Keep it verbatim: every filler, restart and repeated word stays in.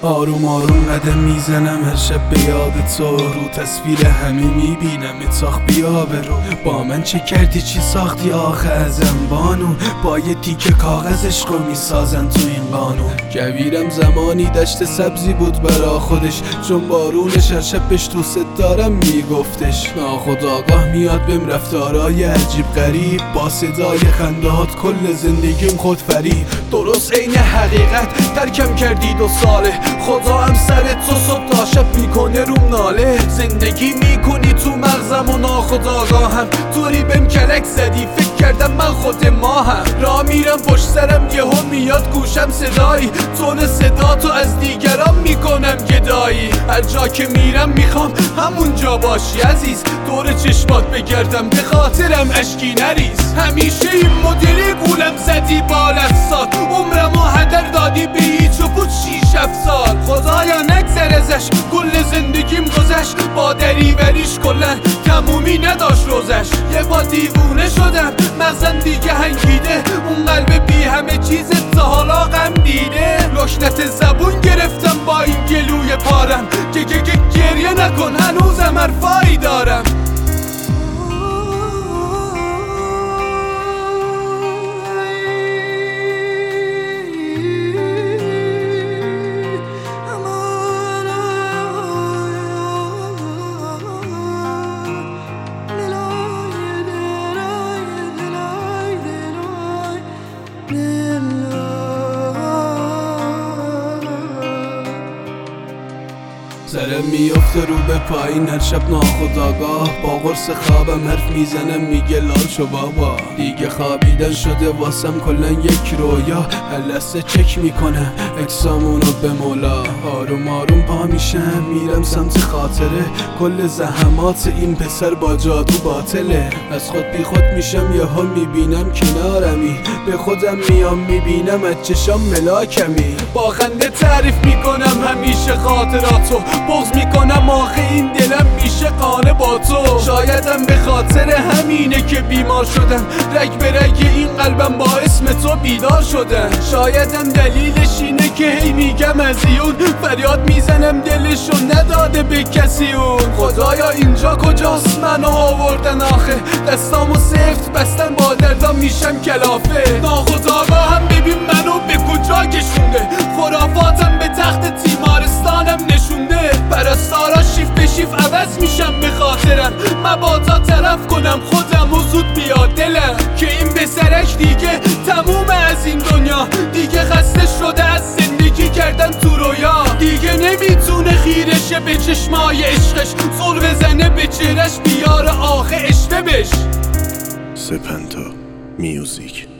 آروم آروم قدم میزنم هر شب به یاد تو، رو تصویر همه میبینم اتاق بیا برو. با من چه کردی چی ساختی آخه ازم بانو، با یه تیکه کاغذ عشقو میسازن تو این قانون. کویرم زمانی دشت سبزی بود برا خودش، چون بارونش هر شب بهش دوست دارم میگفتش. ناخودآگاه میاد بهم رفتارای عجیب غریب، با صدای خندهات کل زندگیم خود فریب. درست عین حقیقت ترکم کردی دو ساله، خدا هم سر تو صبح تا شب میکنه روم ناله. زندگی میکنی تو مغزم و ناخودآگاهم، طوری بهم کلک زدی فکر کردم من خود ماهم. را میرم پشت سرم یهو میاد گوشم صدایی، تون صدا تو از دیگران میکنم گدایی. هر جا که میرم میخوام همونجا باشی عزیز، دور چشمات بگردم به خاطرم اشکی نریز. همیشه این مدلی گولم زدی با لفظات، عمرمو هدر دادی به هیچ و بود شیش هفت سال. خدایا نگذر ازش کل زندگیم گذشت، با دریوریش کلن تمومی نداشت روزش. یه با دیوونه شدم مغزم دیگه هنگیده، اون قلب بی همه چیز تا حالا غم دیده. لکنت زبون گرفتم با این گلوی پارم، که که که گریه نکن هنوزم حرفایی دارم. سرم میافته رو به پایین هر شب ناخودآگاه، با قرص خوابم حرف میزنم میگه لال شو بابا. دیگه خوابیدن شده واسم کلن یک رویا، هر لحظه چک میکنم اکسامونو به مولا. آروم آروم پا میشم میرم سمت خاطره، کل زحمات این پسر با جادو باطله. از خود بی خود میشم یهو میبینم کنارمی، به خودم میام میبینم از چشام ملاکمی. با خنده تعریف میکنم همیشه خاطراتو، بغض میکنم آخه این دلم میشه قانه با تو. شایدم به خاطر همینه که بیمار شدم، رگ به رگ این قلبم با اسم تو بیدار شدم. شایدم دلیلش اینه که هی میگم از ایون، فریاد میزنم دلشو نداده به کسی اون. خدایا اینجا کجاست منو آوردن آخه، دستامو سفت بستن با دردام میشم کلافه. ناخودآگاهم ببین منو به کجا کشونده، خرافاتم به تخت تیمارستانم نشونده. پرستارا شیف به شیف عوض میشم به خاطرم، مبادا طرف کنم خودم و زود بیاد دلم. که این بسرک دیگه تموم از این دنیا، دیگه خسته شده از زندگی کردن تو رویا. دیگه نمیتونه خیرشه به چشمای عشقش، زل بزنه به چهرش بیاره آخه اشوه بش. سپنتا میوزیک.